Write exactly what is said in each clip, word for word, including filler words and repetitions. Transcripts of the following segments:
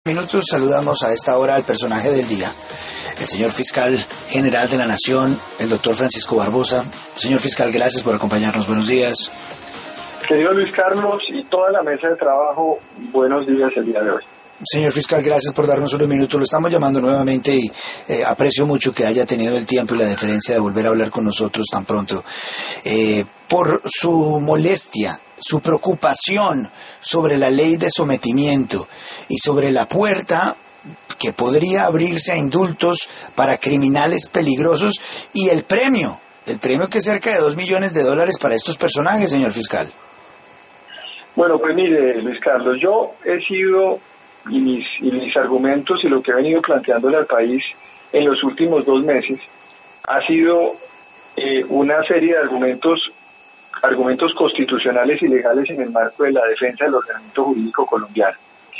Minutos saludamos a esta hora al personaje del día, el señor fiscal general de la Nación, el doctor Francisco Barbosa. Señor fiscal, gracias por acompañarnos. Buenos días. Querido Luis Carlos y toda la mesa de trabajo, buenos días el día de hoy. Señor fiscal, gracias por darnos unos minutos. Lo estamos llamando nuevamente y eh, aprecio mucho que haya tenido el tiempo y la deferencia de volver a hablar con nosotros tan pronto. Eh, por su molestia, su preocupación sobre la ley de sometimiento y sobre la puerta que podría abrirse a indultos para criminales peligrosos y el premio, el premio que es cerca de dos millones de dólares para estos personajes, señor fiscal. Bueno, pues mire, Luis Carlos, yo he sido, y mis, y mis argumentos y lo que he venido planteándole al país en los últimos dos meses, ha sido eh, una serie de argumentos argumentos constitucionales y legales en el marco de la defensa del ordenamiento jurídico colombiano.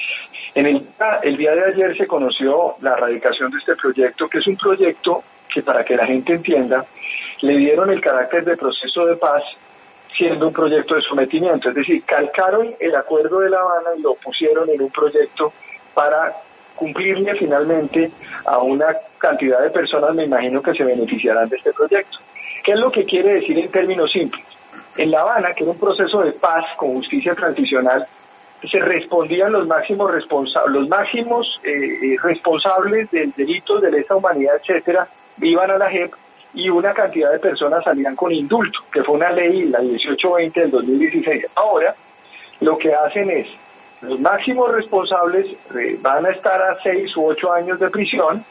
En el, el día de ayer se conoció la radicación de este proyecto, que es un proyecto que, para que la gente entienda, le dieron el carácter de proceso de paz, siendo un proyecto de sometimiento, es decir, calcaron el acuerdo de La Habana y lo pusieron en un proyecto para cumplirle finalmente a una cantidad de personas, me imagino, que se beneficiarán de este proyecto. ¿Qué es lo que quiere decir en términos simples? En La Habana, que era un proceso de paz con justicia transicional, se respondían los máximos responsables, los máximos eh, responsables del delito de lesa humanidad, etcétera, iban a la J E P y una cantidad de personas salían con indulto, que fue una ley, la dieciocho veinte del dos mil dieciséis. Ahora, lo que hacen es, los máximos responsables eh, van a estar a seis u ocho años de prisión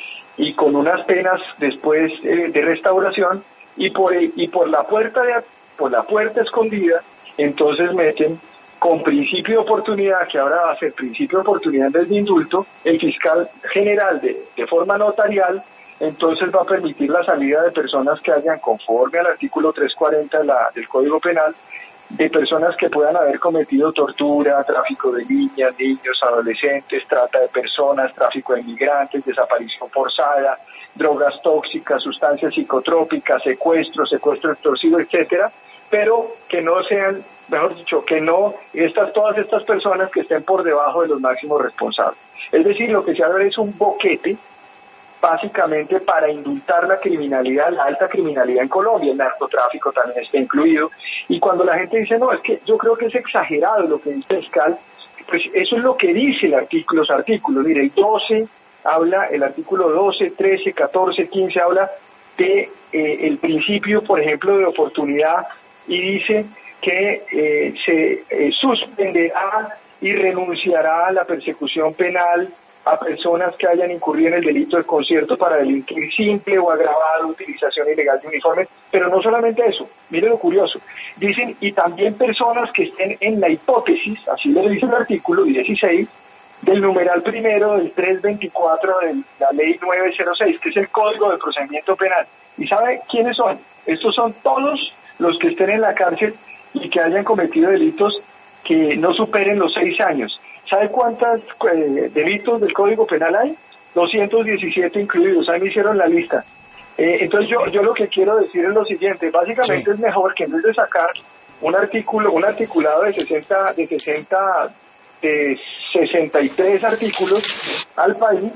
y con unas penas después eh, de restauración y por y por la puerta de por la puerta escondida, entonces meten con principio de oportunidad, que ahora va a ser principio de oportunidad en vez de indulto, el fiscal general de, de forma notarial, entonces va a permitir la salida de personas que hayan, conforme al artículo trescientos cuarenta de la, del Código Penal, de personas que puedan haber cometido tortura, tráfico de niñas, niños, adolescentes, trata de personas, tráfico de inmigrantes, desaparición forzada, drogas tóxicas, sustancias psicotrópicas, secuestro, secuestro extorsivo, etcétera, pero que no sean, mejor dicho, que no, estas todas estas personas que estén por debajo de los máximos responsables. Es decir, lo que se abre es un boquete, básicamente para indultar la criminalidad, la alta criminalidad en Colombia, el narcotráfico también está incluido, y cuando la gente dice, no, es que yo creo que es exagerado lo que dice el fiscal, pues eso es lo que dice el artículo, los artículos, mire, el doce habla, el artículo doce, trece, catorce, quince habla de eh, el principio, por ejemplo, de oportunidad, y dice que eh, se eh, suspenderá y renunciará a la persecución penal a personas que hayan incurrido en el delito de concierto para delinquir simple o agravada utilización ilegal de uniformes, pero no solamente eso, mire lo curioso, dicen, y también personas que estén en la hipótesis, así lo dice el artículo dieciséis, del numeral primero del trescientos veinticuatro de la ley novecientos seis, que es el Código de Procedimiento Penal. ¿Y sabe quiénes son? Estos son todos los que estén en la cárcel y que hayan cometido delitos que no superen los seis años. ¿Sabe cuántos eh, delitos del Código Penal hay? doscientos diecisiete incluidos, ahí me hicieron la lista. Eh, entonces yo yo lo que quiero decir es lo siguiente, básicamente sí. Es mejor que en vez de sacar un artículo, un articulado de sesenta, de sesenta, de sesenta y tres artículos al país,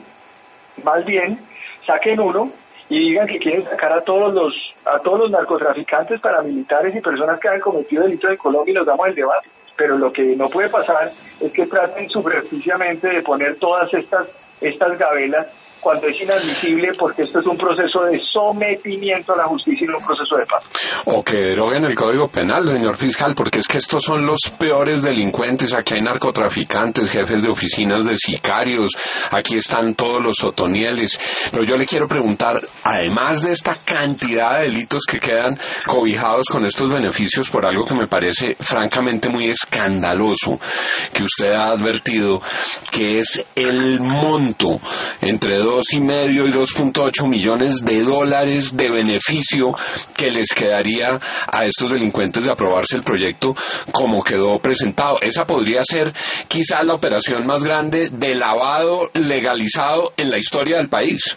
más bien saquen uno y digan que quieren sacar a todos los a todos los narcotraficantes, paramilitares y personas que han cometido delitos en Colombia y nos damos el debate. Pero lo que no puede pasar es que traten subrepticiamente de poner todas estas estas gabelas cuando es inadmisible, porque esto es un proceso de sometimiento a la justicia y no un proceso de paz. O que deroguen el Código Penal, señor fiscal, porque es que estos son los peores delincuentes. Aquí hay narcotraficantes, jefes de oficinas de sicarios, aquí están todos los sotonieles. Pero yo le quiero preguntar, además de esta cantidad de delitos que quedan cobijados con estos beneficios por algo que me parece francamente muy escandaloso, que usted ha advertido, que es el monto entre dos y medio y dos punto ocho millones de dólares de beneficio que les quedaría a estos delincuentes de aprobarse el proyecto como quedó presentado. Esa podría ser quizás la operación más grande de lavado legalizado en la historia del país.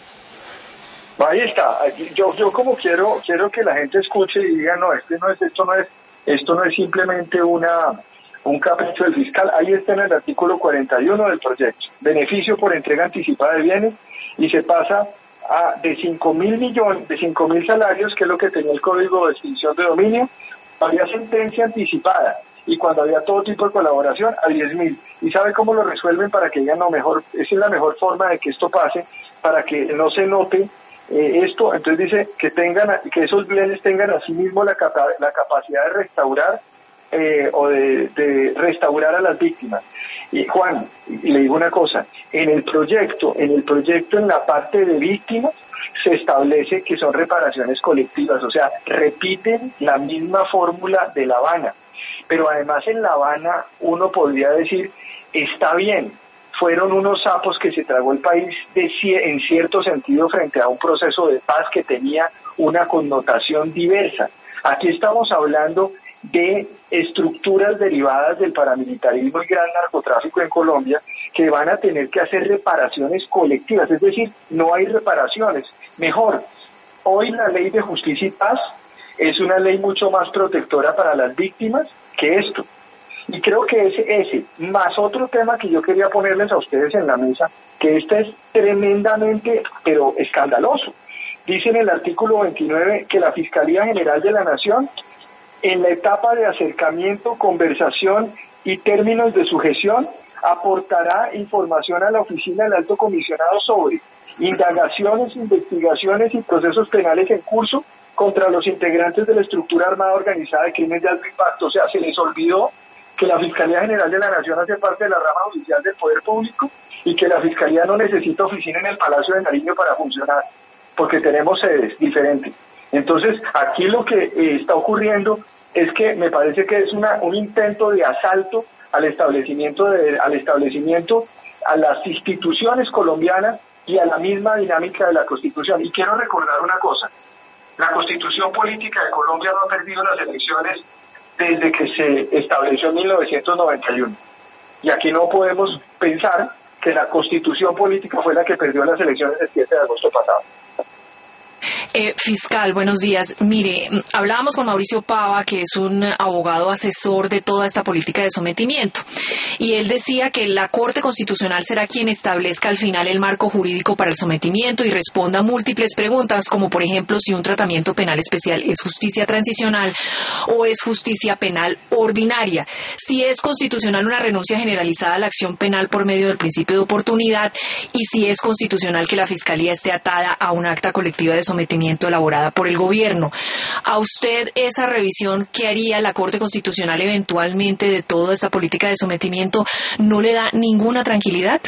Ahí está. Yo yo como quiero quiero que la gente escuche y diga, no, este no es esto no es esto no es simplemente una un capricho del fiscal. Ahí está en el artículo cuarenta y uno del proyecto. Beneficio por entrega anticipada de bienes, y se pasa a de cinco mil millones, de cinco mil salarios, que es lo que tenía el Código de Extinción de Dominio. Había sentencia anticipada, y cuando había todo tipo de colaboración, a diez mil. ¿Y sabe cómo lo resuelven? Para que digan, no, mejor, esa es la mejor forma de que esto pase, para que no se note eh, esto. Entonces dice que tengan, que esos bienes tengan asimismo la, capa, la capacidad de restaurar eh, o de, de restaurar a las víctimas. Y Juan, y le digo una cosa, en el proyecto, en el proyecto en la parte de víctimas, se establece que son reparaciones colectivas, o sea, repiten la misma fórmula de La Habana. Pero además en La Habana uno podría decir, está bien, fueron unos sapos que se tragó el país de, en cierto sentido frente a un proceso de paz que tenía una connotación diversa. Aquí estamos hablando de estructuras derivadas del paramilitarismo y gran narcotráfico en Colombia que van a tener que hacer reparaciones colectivas, es decir, no hay reparaciones. Mejor, hoy la ley de justicia y paz es una ley mucho más protectora para las víctimas que esto. Y creo que ese, ese, más otro tema que yo quería ponerles a ustedes en la mesa, que este es tremendamente, pero escandaloso. Dice en el artículo veintinueve que la Fiscalía General de la Nación, en la etapa de acercamiento, conversación y términos de sujeción, aportará información a la Oficina del Alto Comisionado sobre indagaciones, investigaciones y procesos penales en curso contra los integrantes de la estructura armada organizada de crímenes de alto impacto. O sea, se les olvidó que la Fiscalía General de la Nación hace parte de la rama judicial del Poder Público y que la Fiscalía no necesita oficina en el Palacio de Nariño para funcionar, porque tenemos sedes diferentes. Entonces, aquí lo que eh, está ocurriendo es que me parece que es una, un intento de asalto al establecimiento, de, al establecimiento, a las instituciones colombianas y a la misma dinámica de la Constitución. Y quiero recordar una cosa, la Constitución Política de Colombia no ha perdido las elecciones desde que se estableció en mil novecientos noventa y uno. Y aquí no podemos pensar que la Constitución Política fue la que perdió las elecciones del siete de agosto pasado. Eh, fiscal, buenos días. Mire, hablábamos con Mauricio Pava, que es un abogado asesor de toda esta política de sometimiento, y él decía que la Corte Constitucional será quien establezca al final el marco jurídico para el sometimiento y responda a múltiples preguntas, como por ejemplo si un tratamiento penal especial es justicia transicional o es justicia penal ordinaria, si es constitucional una renuncia generalizada a la acción penal por medio del principio de oportunidad, y si es constitucional que la Fiscalía esté atada a un acta colectiva de sometimiento elaborada por el gobierno. ¿A usted esa revisión que haría la Corte Constitucional eventualmente de toda esta política de sometimiento no le da ninguna tranquilidad?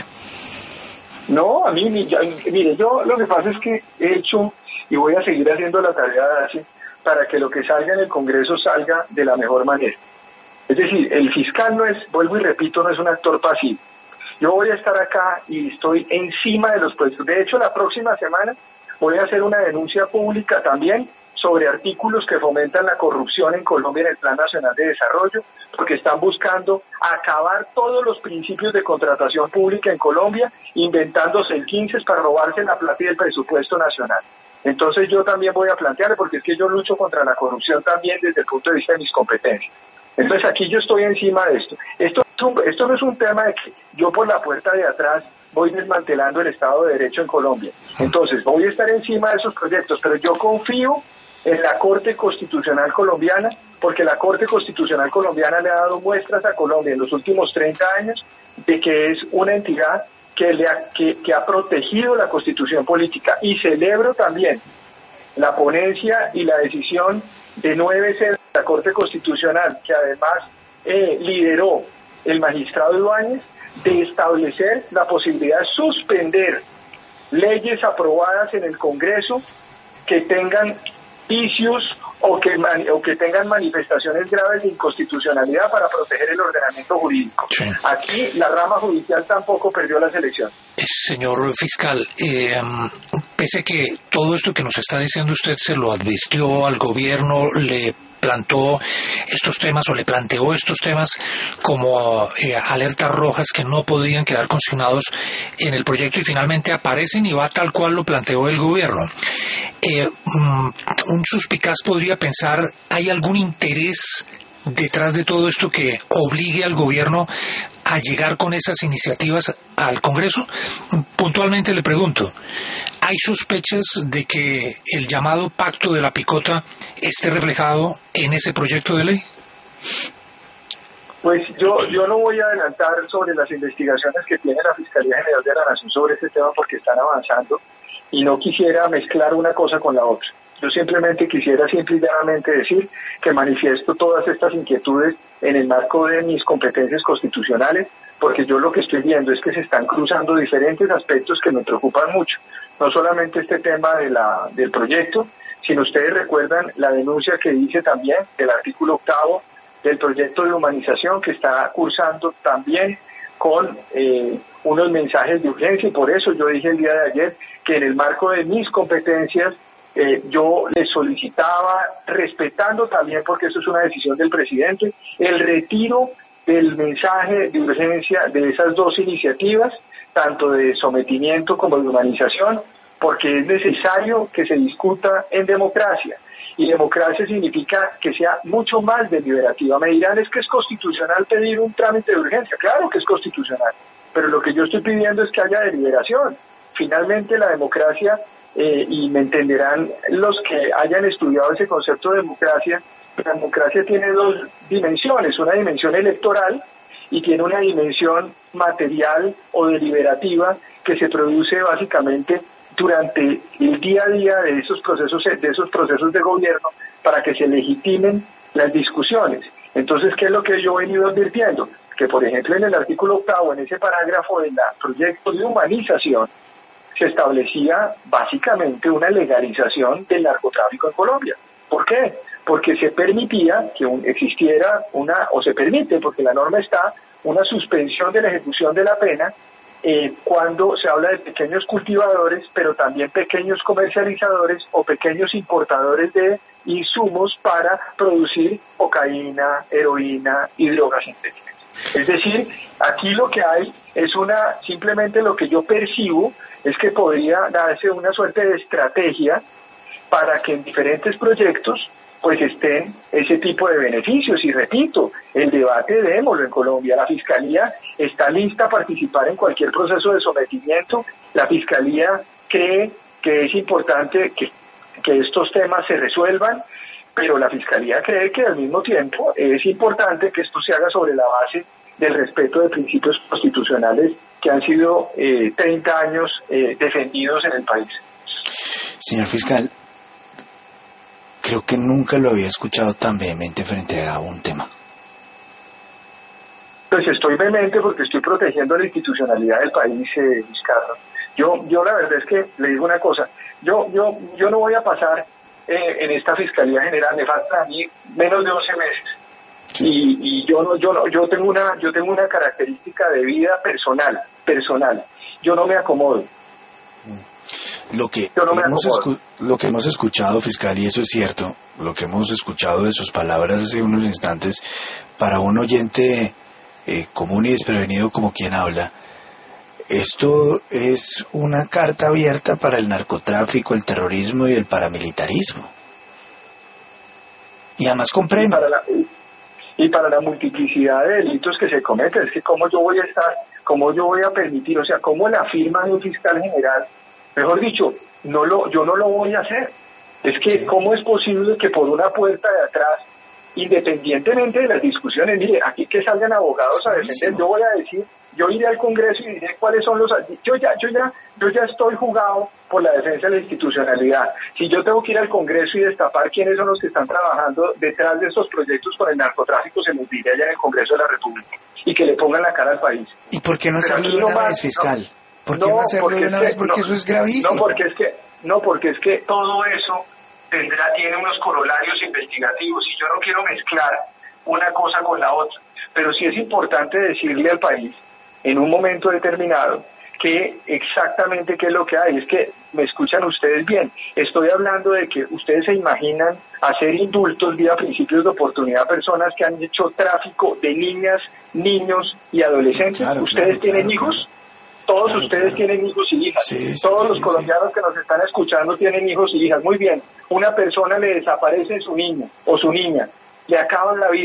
No, a mí, mire, yo lo que pasa es que he hecho y voy a seguir haciendo la tarea de ACE para que lo que salga en el Congreso salga de la mejor manera. Es decir, el fiscal no es, vuelvo y repito, no es un actor pasivo. Yo voy a estar acá y estoy encima de los proyectos. De hecho, la próxima semana voy a hacer una denuncia pública también sobre artículos que fomentan la corrupción en Colombia en el Plan Nacional de Desarrollo, porque están buscando acabar todos los principios de contratación pública en Colombia, inventándose el quince para robarse la plata y el presupuesto nacional. Entonces yo también voy a plantearle, porque es que yo lucho contra la corrupción también desde el punto de vista de mis competencias. Entonces aquí yo estoy encima de esto. Esto, es un, esto no es un tema de que yo por la puerta de atrás voy desmantelando el Estado de Derecho en Colombia. Entonces voy a estar encima de esos proyectos, pero yo confío en la Corte Constitucional colombiana, porque la Corte Constitucional colombiana le ha dado muestras a Colombia en los últimos treinta años de que es una entidad que, le ha, que, que ha protegido la Constitución política. Y celebro también la ponencia y la decisión de nueve sedes de la Corte Constitucional, que además eh, lideró el magistrado Ibáñez, de establecer la posibilidad de suspender leyes aprobadas en el Congreso que tengan vicios o que, o que tengan manifestaciones graves de inconstitucionalidad para proteger el ordenamiento jurídico. Sí. Aquí la rama judicial tampoco perdió las elecciones. Señor fiscal, eh, pese que todo esto que nos está diciendo usted se lo advirtió al gobierno, le plantó estos temas o le planteó estos temas como eh, alertas rojas que no podían quedar consignados en el proyecto y finalmente aparecen y va tal cual lo planteó el gobierno. Eh, um, un suspicaz podría pensar, ¿hay algún interés detrás de todo esto que obligue al gobierno a llegar con esas iniciativas al Congreso? Puntualmente le pregunto, ¿hay sospechas de que el llamado Pacto de la Picota esté reflejado en ese proyecto de ley? Pues yo yo no voy a adelantar sobre las investigaciones que tiene la Fiscalía General de la Nación sobre este tema porque están avanzando y no quisiera mezclar una cosa con la otra. Yo simplemente quisiera simple y llanamente decir que manifiesto todas estas inquietudes en el marco de mis competencias constitucionales, porque yo lo que estoy viendo es que se están cruzando diferentes aspectos que me preocupan mucho. No solamente este tema de la del proyecto, sino ustedes recuerdan la denuncia que hice también del artículo octavo del proyecto de humanización que está cursando también con eh, unos mensajes de urgencia, y por eso yo dije el día de ayer que en el marco de mis competencias eh, yo les solicitaba, respetando también, porque eso es una decisión del presidente, el retiro del mensaje de urgencia de esas dos iniciativas, tanto de sometimiento como de humanización, porque es necesario que se discuta en democracia. Y democracia significa que sea mucho más deliberativa. Me dirán, es que es constitucional pedir un trámite de urgencia. Claro que es constitucional, pero lo que yo estoy pidiendo es que haya deliberación. Finalmente la democracia, eh, y me entenderán los que hayan estudiado ese concepto de democracia, la democracia tiene dos dimensiones, una dimensión electoral y tiene una dimensión material o deliberativa que se produce básicamente durante el día a día de esos procesos de esos procesos de gobierno para que se legitimen las discusiones. Entonces, ¿qué es lo que yo he venido advirtiendo? Que, por ejemplo, en el artículo octavo, en ese parágrafo del proyecto de humanización, se establecía básicamente una legalización del narcotráfico en Colombia. ¿Por qué? Porque se permitía que un, existiera una, o se permite, porque la norma está, una suspensión de la ejecución de la pena Eh, cuando se habla de pequeños cultivadores, pero también pequeños comercializadores o pequeños importadores de insumos para producir cocaína, heroína y drogas sintéticas. Es decir, aquí lo que hay es una, simplemente lo que yo percibo es que podría darse una suerte de estrategia para que en diferentes proyectos pues estén ese tipo de beneficios. Y repito, el debate démoslo en Colombia. La Fiscalía está lista a participar en cualquier proceso de sometimiento. La Fiscalía cree que es importante que, que estos temas se resuelvan, pero la Fiscalía cree que al mismo tiempo es importante que esto se haga sobre la base del respeto de principios constitucionales que han sido eh, treinta años eh, defendidos en el país. Señor fiscal, creo que nunca lo había escuchado tan vehemente frente a un tema. Pues estoy vehemente porque estoy protegiendo la institucionalidad del país, eh, Luis Carlos. Yo, yo la verdad es que le digo una cosa. Yo, yo, yo no voy a pasar eh, en esta Fiscalía General. Me faltan a mí menos de doce meses. Sí. Y, y yo no, yo no, yo tengo una, yo tengo una característica de vida personal, personal. Yo no me acomodo. Lo que, no hemos escu- lo que hemos escuchado, fiscal, y eso es cierto, lo que hemos escuchado de sus palabras hace unos instantes, para un oyente eh, común y desprevenido como quien habla, esto es una carta abierta para el narcotráfico, el terrorismo y el paramilitarismo. Y además comprendo. Y para la, y para la multiplicidad de delitos que se cometen, es que cómo yo voy a estar, cómo yo voy a permitir, o sea, cómo la firma de un fiscal general, mejor dicho, no lo, yo no lo voy a hacer. Es que, sí. ¿Cómo es posible que por una puerta de atrás, independientemente de las discusiones, mire, aquí que salgan abogados a defender, yo voy a decir, yo iré al Congreso y diré cuáles son los... Yo ya, yo ya, yo ya estoy jugado por la defensa de la institucionalidad. Si yo tengo que ir al Congreso y destapar quiénes son los que están trabajando detrás de estos proyectos con el narcotráfico, se los diré allá en el Congreso de la República y que le pongan la cara al país. ¿Y por qué no hacerlo de una no vez, fiscal? No, ¿Por qué no, no hacerlo de una vez? Porque no, eso es gravísimo. No, porque es que, no, porque es que todo eso tendrá, tiene unos corolarios investigativos y yo no quiero mezclar una cosa con la otra. Pero sí es importante decirle al país, en un momento determinado, que exactamente qué es lo que hay. Es que, me escuchan ustedes bien, estoy hablando de que ustedes se imaginan hacer indultos vía principios de oportunidad a personas que han hecho tráfico de niñas, niños y adolescentes. Claro, ¿ustedes claro, tienen claro, hijos? Claro. Todos claro, ustedes claro. tienen hijos y hijas. Sí, sí, Todos sí, los sí, colombianos sí. que nos están escuchando tienen hijos y hijas. Muy bien, una persona le desaparece su niño o su niña, le acaban la vida.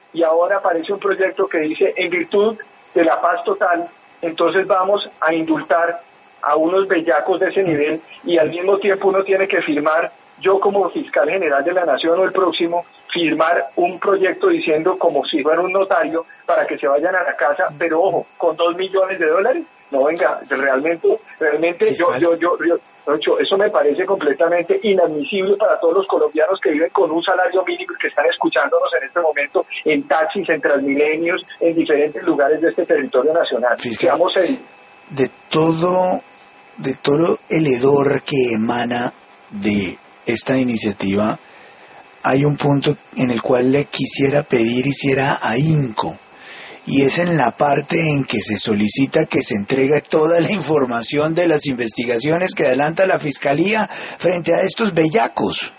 y ahora aparece un proyecto que dice, en virtud de la paz total, entonces vamos a indultar a unos bellacos de ese nivel, y al mismo tiempo uno tiene que firmar, yo como fiscal general de la Nación o el próximo, firmar un proyecto diciendo como si fuera un notario para que se vayan a la casa, pero ojo, con dos millones de dólares. No, venga, realmente, realmente yo, yo, yo, yo, eso me parece completamente inadmisible para todos los colombianos que viven con un salario mínimo y que están escuchándonos en este momento en taxis, en Transmilenios, en diferentes lugares de este territorio nacional. Seamos serios. De todo, de todo el hedor que emana de esta iniciativa, hay un punto en el cual le quisiera pedir, hiciera ahínco, y es en la parte en que se solicita que se entregue toda la información de las investigaciones que adelanta la Fiscalía frente a estos bellacos.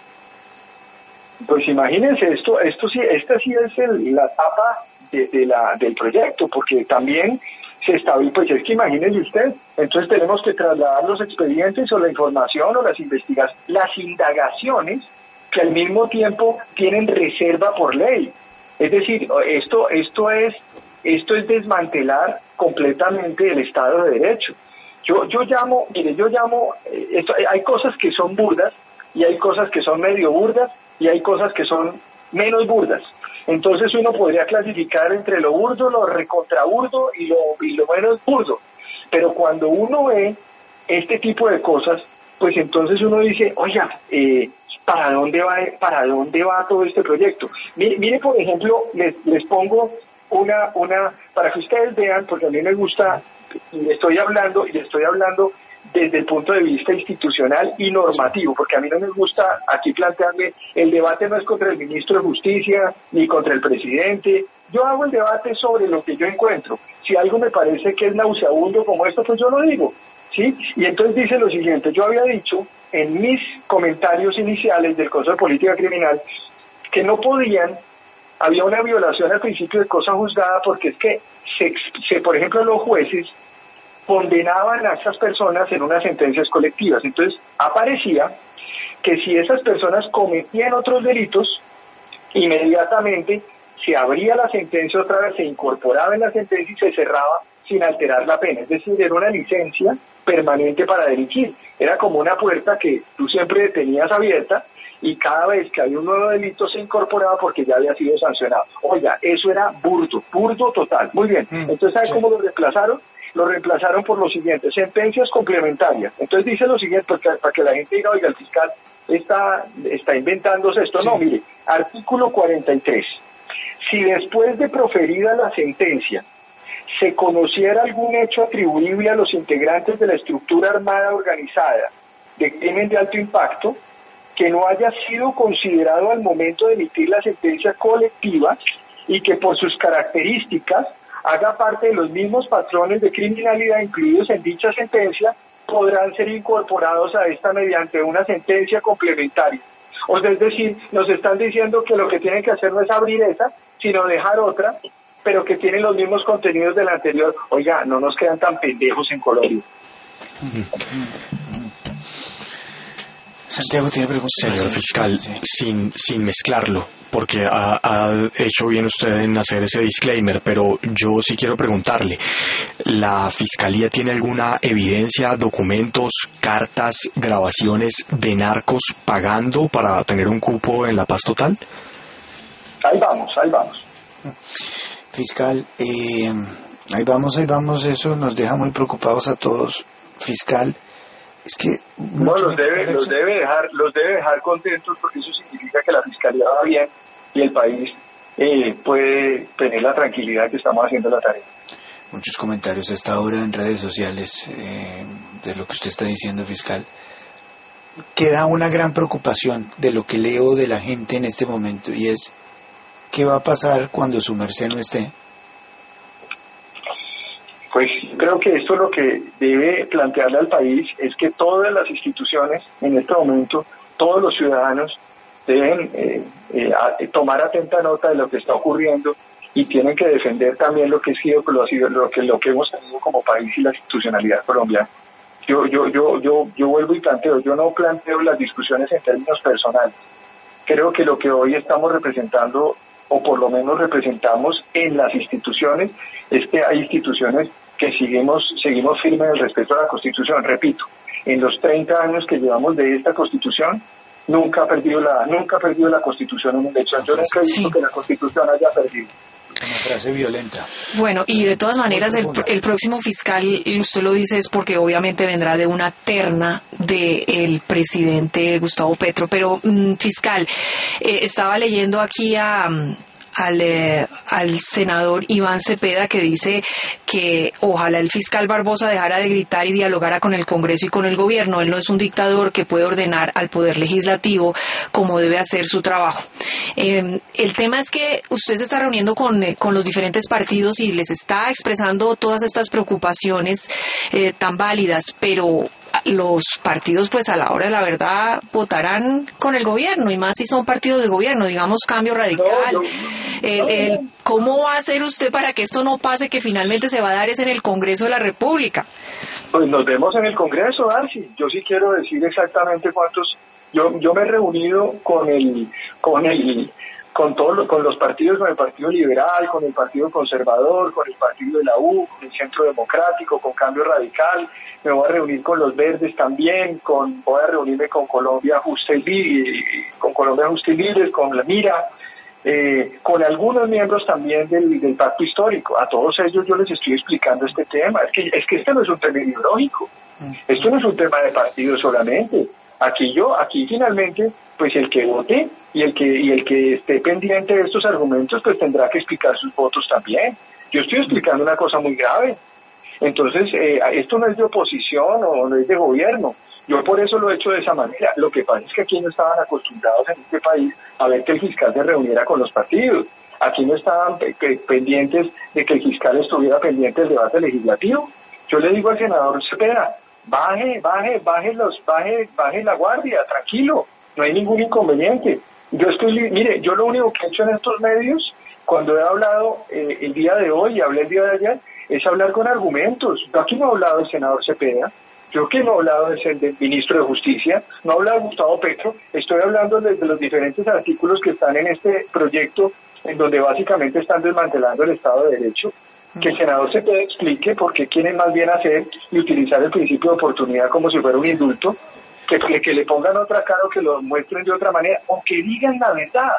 Pues imagínense, esto esto sí, esta sí es el, la etapa de, de la, del proyecto, porque también se establece, pues es que imagínense usted, entonces tenemos que trasladar los expedientes o la información o las investigaciones, las indagaciones que al mismo tiempo tienen reserva por ley. Es decir, esto esto es esto es desmantelar completamente el Estado de Derecho. Yo yo llamo, mire, yo llamo, esto, hay cosas que son burdas y hay cosas que son medio burdas y hay cosas que son menos burdas. Entonces uno podría clasificar entre lo burdo, lo recontraburdo y lo, y lo menos burdo. Pero cuando uno ve este tipo de cosas, pues entonces uno dice, oiga, eh, ¿para dónde va para dónde va todo este proyecto? Mire, mire por ejemplo, les, les pongo una, una, para que ustedes vean, porque a mí me gusta, y estoy hablando, y estoy hablando desde el punto de vista institucional y normativo, porque a mí no me gusta aquí plantearme, el debate no es contra el ministro de Justicia, ni contra el presidente, yo hago el debate sobre lo que yo encuentro. Si algo me parece que es nauseabundo como esto, pues yo lo digo, ¿sí? Y entonces dice lo siguiente, yo había dicho en mis comentarios iniciales del Consejo de Política Criminal que no podían, había una violación al principio de cosa juzgada, porque es que, se, se, por ejemplo, los jueces condenaban a esas personas en unas sentencias colectivas. Entonces aparecía que si esas personas cometían otros delitos, inmediatamente se abría la sentencia otra vez, se incorporaba en la sentencia y se cerraba sin alterar la pena. Es decir, era una licencia permanente para delinquir. Era como una puerta que tú siempre tenías abierta y cada vez que había un nuevo delito se incorporaba porque ya había sido sancionado. Oiga, eso era burdo, burdo total. Muy bien. Entonces, ¿sabe cómo lo reemplazaron? Lo reemplazaron por lo siguiente, sentencias complementarias. Entonces dice lo siguiente, porque, para que la gente diga, oiga, el fiscal está, está inventándose esto. Sí. No, mire, artículo cuarenta y tres. Si después de proferida la sentencia se conociera algún hecho atribuible a los integrantes de la estructura armada organizada de crimen de alto impacto, que no haya sido considerado al momento de emitir la sentencia colectiva y que por sus características haga parte de los mismos patrones de criminalidad incluidos en dicha sentencia, podrán ser incorporados a esta mediante una sentencia complementaria. O sea, es decir, nos están diciendo que lo que tienen que hacer no es abrir esa, sino dejar otra, pero que tienen los mismos contenidos de la anterior. Oiga, no nos quedan tan pendejos en Colombia. Santiago tiene preguntas. Señor fiscal, sí. sin, sin mezclarlo, porque ha, ha hecho bien usted en hacer ese disclaimer, pero yo sí quiero preguntarle, ¿la Fiscalía tiene alguna evidencia, documentos, cartas, grabaciones de narcos pagando para tener un cupo en la paz total? Ahí vamos, ahí vamos. Fiscal, eh, ahí vamos, ahí vamos, eso nos deja muy preocupados a todos. Fiscal, es que no los debe los debe dejar los debe dejar contentos, porque eso significa que la Fiscalía va bien y el país eh, puede tener la tranquilidad que estamos haciendo la tarea. Muchos comentarios hasta ahora en redes sociales eh, de lo que usted está diciendo, fiscal. Queda una gran preocupación de lo que leo de la gente en este momento, y es ¿qué va a pasar cuando su merced no esté? Pues creo que esto lo que debe plantearle al país es que todas las instituciones en este momento, todos los ciudadanos deben eh, eh, a, tomar atenta nota de lo que está ocurriendo y tienen que defender también lo que ha sido lo, lo que lo que hemos tenido como país y la institucionalidad colombiana. Yo yo yo yo yo vuelvo y planteo, yo no planteo las discusiones en términos personales. Creo que lo que hoy estamos representando o por lo menos representamos en las instituciones, es que hay instituciones que seguimos, seguimos firmes en el respeto a la Constitución. Repito, en los treinta años que llevamos de esta Constitución, nunca ha perdido la, nunca ha perdido la Constitución en una elección. Yo nunca he visto sí. que la Constitución haya perdido. Una frase violenta. Bueno, y de todas maneras el, el próximo fiscal, y usted lo dice, es porque obviamente vendrá de una terna del presidente Gustavo Petro, pero mmm, fiscal, eh, estaba leyendo aquí a... Al, eh, al senador Iván Cepeda, que dice que ojalá el fiscal Barbosa dejara de gritar y dialogara con el Congreso y con el gobierno. Él no es un dictador que puede ordenar al Poder Legislativo cómo debe hacer su trabajo. Eh, el tema es que usted se está reuniendo con, eh, con los diferentes partidos y les está expresando todas estas preocupaciones eh, tan válidas, pero los partidos, pues a la hora de la verdad, votarán con el gobierno, y más si son partidos de gobierno, digamos Cambio Radical. No, no, el, no, el, ¿Cómo va a hacer usted para que esto no pase, que finalmente se va a dar es en el Congreso de la República? Pues nos vemos en el Congreso, Darcy. Yo sí quiero decir exactamente cuántos. Yo yo me he reunido con el con el con todos con los partidos, con el Partido Liberal, con el Partido Conservador, con el Partido de la U, con el Centro Democrático, con Cambio Radical. Me voy a reunir con los Verdes también, con voy a reunirme con Colombia Justa y Libre, con Colombia Justa y Libre, con la Mira, eh, con algunos miembros también del, del Pacto Histórico. A todos ellos yo les estoy explicando este tema. Es que es que este no es un tema ideológico, esto no es un tema de partido solamente. Aquí yo, aquí finalmente, pues el que vote y el que y el que esté pendiente de estos argumentos, pues tendrá que explicar sus votos también. Yo estoy explicando una cosa muy grave. Entonces, eh, esto no es de oposición o no es de gobierno. Yo por eso lo he hecho de esa manera. Lo que pasa es que aquí no estaban acostumbrados en este país a ver que el fiscal se reuniera con los partidos. Aquí no estaban pe- pe- pendientes de que el fiscal estuviera pendiente del debate legislativo. Yo le digo al senador Cepeda, baje, baje, baje los, baje, baje la guardia, tranquilo, no hay ningún inconveniente. Yo estoy, mire, yo lo único que he hecho en estos medios, cuando he hablado eh, el día de hoy y hablé el día de ayer, es hablar con argumentos. Yo aquí no he hablado del senador Cepeda, yo aquí no he hablado del, del ministro de Justicia, no he hablado de Gustavo Petro, estoy hablando de, de los diferentes artículos que están en este proyecto, en donde básicamente están desmantelando el Estado de Derecho. Que el senador Cepeda explique por qué quieren más bien hacer y utilizar el principio de oportunidad como si fuera un indulto, que, que le pongan otra cara o que lo muestren de otra manera, o que digan la verdad.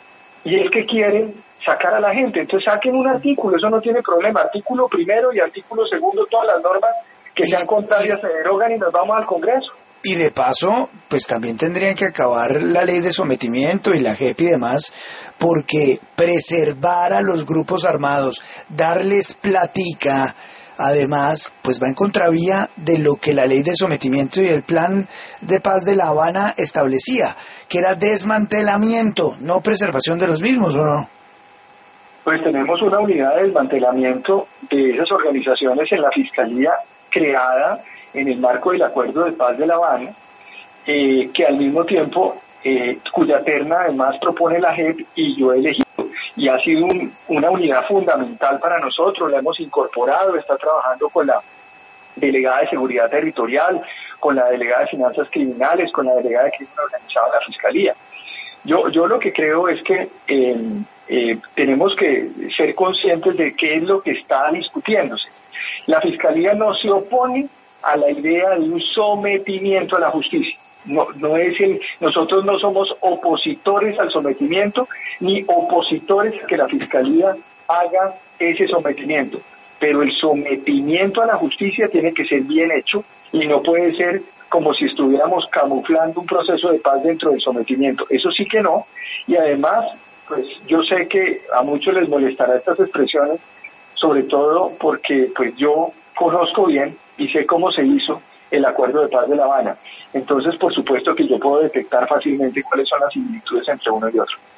Y es que quieren sacar a la gente, entonces saquen un artículo, eso no tiene problema, artículo primero y artículo segundo, todas las normas que sean contrarias se derogan y nos vamos al Congreso. Y de paso, pues también tendrían que acabar la ley de sometimiento y la J E P y demás, porque preservar a los grupos armados, darles platica, además, pues va en contravía de lo que la ley de sometimiento y el plan de paz de La Habana establecía, que era desmantelamiento, no preservación de los mismos, ¿o no? Pues tenemos una unidad de desmantelamiento de esas organizaciones en la Fiscalía creada en el marco del Acuerdo de Paz de La Habana, eh, que al mismo tiempo, eh, cuya terna además propone la J E P y yo he elegido, y ha sido un, una unidad fundamental para nosotros, la hemos incorporado, está trabajando con la delegada de Seguridad Territorial, con la delegada de Finanzas Criminales, con la delegada de Crimen Organizado de la Fiscalía. Yo, yo lo que creo es que eh, eh, tenemos que ser conscientes de qué es lo que está discutiéndose. La Fiscalía no se opone a la idea de un sometimiento a la justicia. No, no es el, nosotros no somos opositores al sometimiento, ni opositores a que la Fiscalía haga ese sometimiento. Pero el sometimiento a la justicia tiene que ser bien hecho y no puede ser como si estuviéramos camuflando un proceso de paz dentro del sometimiento. Eso sí que no. Y además, pues yo sé que a muchos les molestará estas expresiones, sobre todo porque pues yo conozco bien y sé cómo se hizo el Acuerdo de Paz de La Habana. Entonces, por supuesto que yo puedo detectar fácilmente cuáles son las similitudes entre uno y otro.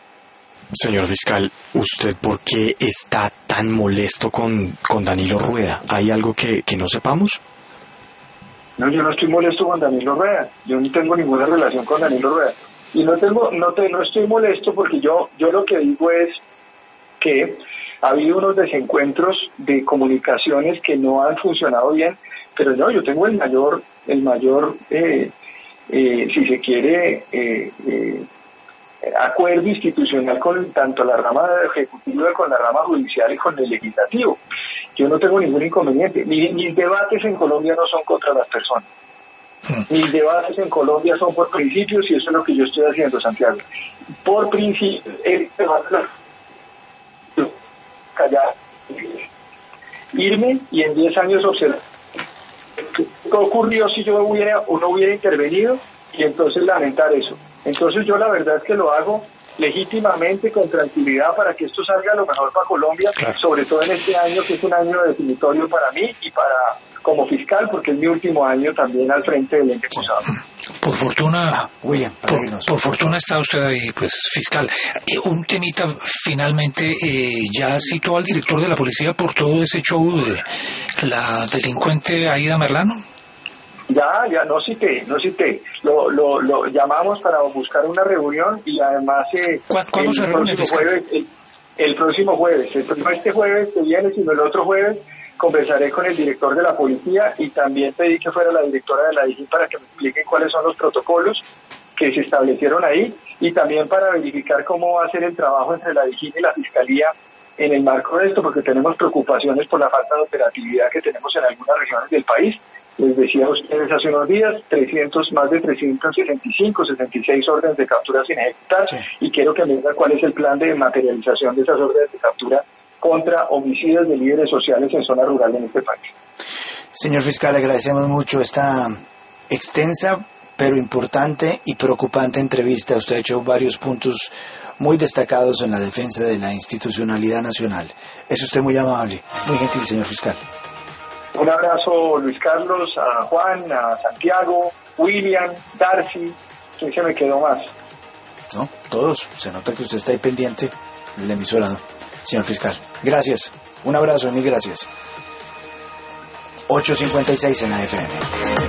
Señor fiscal, ¿usted por qué está tan molesto con, con Danilo Rueda? ¿Hay algo que, que no sepamos? No, yo no estoy molesto con Danilo Rueda. Yo no tengo ninguna relación con Danilo Rueda. Y no tengo, no te, no estoy molesto porque yo, yo lo que digo es que ha habido unos desencuentros de comunicaciones que no han funcionado bien, pero no, yo tengo el mayor, el mayor, eh, eh, si se quiere, eh, eh, eh, acuerdo institucional con tanto la rama ejecutiva, con la rama judicial y con el legislativo. Yo no tengo ningún inconveniente. Mis, mis debates en Colombia no son contra las personas. Mis debates en Colombia son por principios y eso es lo que yo estoy haciendo, Santiago. Por principios, el debate, callar, irme y en diez años observar qué ocurrió si yo hubiera o no hubiera intervenido y entonces lamentar eso. Entonces yo la verdad es que lo hago legítimamente, con tranquilidad, para que esto salga lo mejor para Colombia, claro. Sobre todo en este año que es un año definitorio para mí y para como fiscal, porque es mi último año también al frente del ente acusado. Por fortuna, ah, William, por, por fortuna está usted ahí, pues, fiscal. Eh, un temita, finalmente, eh, ya citó al director de la policía por todo ese show de la delincuente Aida Merlano. Ya, ya, no cité, no cité. Lo, lo, lo llamamos para buscar una reunión y además... Eh, ¿Cuándo se reúne, fiscal? Jueves, el, el próximo jueves, el, no este jueves que viene, sino el otro jueves, conversaré con el director de la policía y también pedí que fuera la directora de la D I G I para que me expliquen cuáles son los protocolos que se establecieron ahí y también para verificar cómo va a ser el trabajo entre la D I G I y la Fiscalía en el marco de esto, porque tenemos preocupaciones por la falta de operatividad que tenemos en algunas regiones del país. Les decía a ustedes hace unos días, trescientos, más de trescientos sesenta y cinco, sesenta y seis órdenes de captura sin ejecutar, sí. Y quiero que me digan cuál es el plan de materialización de esas órdenes de captura contra homicidios de líderes sociales en zona rural en este país. Señor fiscal, agradecemos mucho esta extensa, pero importante y preocupante entrevista. Usted ha hecho varios puntos muy destacados en la defensa de la institucionalidad nacional. Es usted muy amable, muy gentil, señor fiscal. Un abrazo, Luis Carlos, a Juan, a Santiago, William, Darcy. ¿Quién se me quedó más? No, todos. Se nota que usted está ahí pendiente del emisorado, señor fiscal. Gracias. Un abrazo y mil gracias. ocho cincuenta y seis en la F M.